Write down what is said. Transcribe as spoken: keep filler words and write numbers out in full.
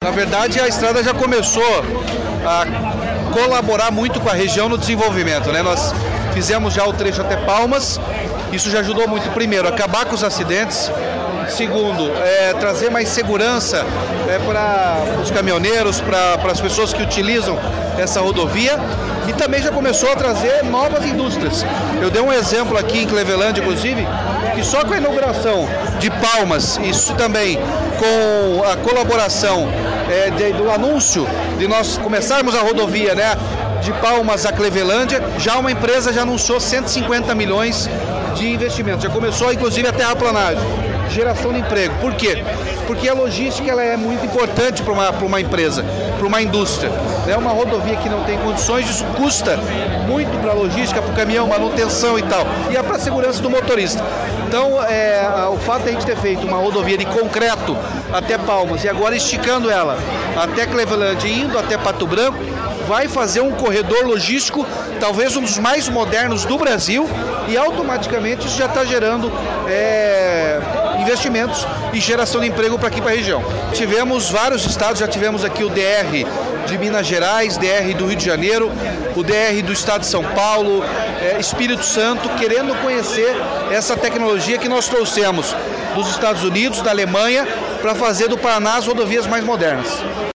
Na verdade, a estrada já começou a colaborar muito com a região no desenvolvimento, né? Nós fizemos já o trecho até Palmas, isso já ajudou muito, primeiro, a acabar com os acidentes, segundo, é, trazer mais segurança é, para os caminhoneiros, para as pessoas que utilizam essa rodovia, e também já começou a trazer novas indústrias. Eu dei um exemplo aqui em Cleveland, inclusive, que só com a inauguração de Palmas, isso também com a colaboração é, de, do anúncio de nós começarmos a rodovia, né, de Palmas a Clevelândia, já uma empresa já anunciou cento e cinquenta milhões de investimento. Já começou, inclusive, a terraplanagem, geração de emprego. Por quê? Porque a logística ela é muito importante para uma, para uma empresa, para uma indústria. É uma rodovia que não tem condições, isso custa muito para a logística, para o caminhão, manutenção e tal. E é para a segurança do motorista. Então, é, o fato de a gente ter feito uma rodovia de concreto até Palmas e agora esticando ela até Clevelândia e indo até Pato Branco, vai fazer um corredor logístico, talvez um dos mais modernos do Brasil, e automaticamente isso já está gerando é, investimentos e geração de emprego para aqui para a região. Tivemos vários estados, já tivemos aqui o D R de Minas Gerais, D R do Rio de Janeiro, o D R do estado de São Paulo, é, Espírito Santo, querendo conhecer essa tecnologia que nós trouxemos dos Estados Unidos, da Alemanha, para fazer do Paraná as rodovias mais modernas.